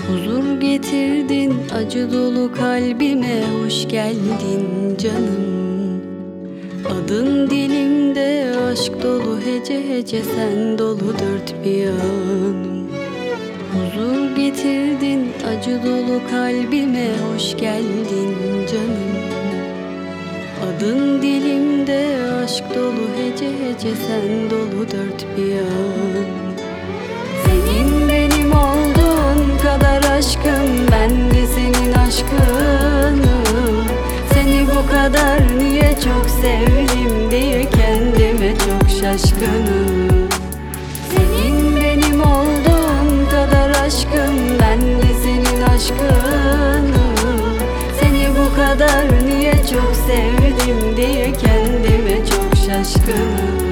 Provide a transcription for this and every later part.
Huzur getirdin acı dolu kalbime, hoş geldin canım. Adın dilimde aşk dolu, hece hece sen dolu dört bir yanım. Huzur getirdin acı dolu kalbime, hoş geldin canım. Adın dilimde aşk dolu, hece hece sen dolu dört bir yanım. Senin benim olduğun kadar aşkım, ben de senin aşkınım. Seni bu kadar niye çok sevdim diye kendime çok şaşkınım. Senin benim olduğun kadar aşkım, ben de senin aşkınım. Seni bu kadar niye çok sevdim diye kendime çok şaşkınım.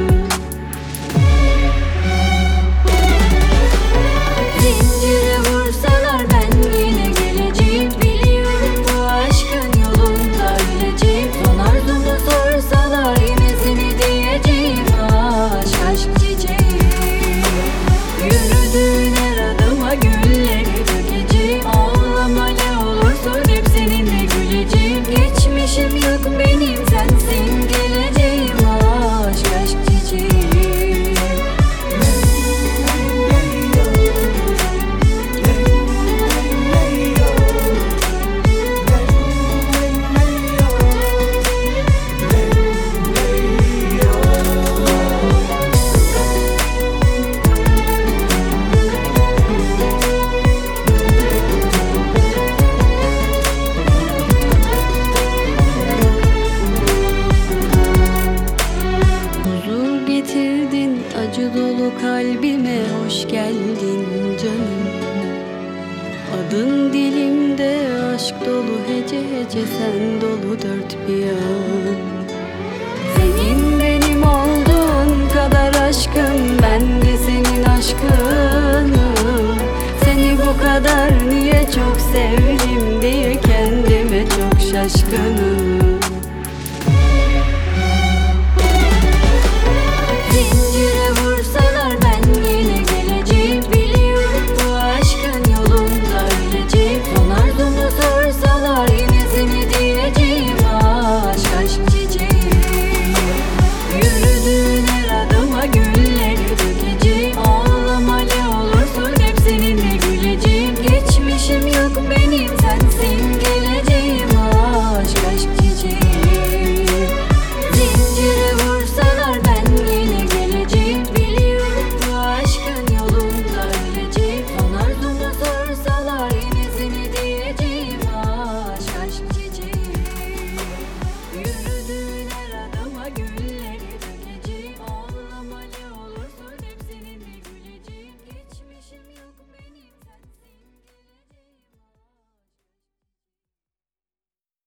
Zincire vursalar ben yine geleceğim. Biliyorum bu aşkın yolunda öleceğim. Son arzumda sorsalar yine seni diyeceğim. Aşk aşk çiçeğim. Yürüdüğün her adıma gülleri dökeceğim. Ağlama ne olursun, hep seninle güleceğim. Geçmişim yok benim, sensin geleceğim. Aşk aşk çiçeğim. Acı dolu kalbime, hoş geldin canım. Adın dilimde aşk dolu, hece hece sen dolu dört bir yan. Senin benim olduğun kadar aşkım, ben de senin aşkınım. Seni bu kadar niye çok sevdim diye kendime çok şaşkınım. Zincire vursalar ben yine geleceğim. Biliyorum bu aşkın yolunda öleceğim. Son arzumda sorsalar yine seni diyeceğim. Aşk aşk çiçeğim. Yürüdüğün her adıma gülleri dökeceğim. Ağlama ne olursun, hep seninle güleceğim. Geçmişim yok benim, sensin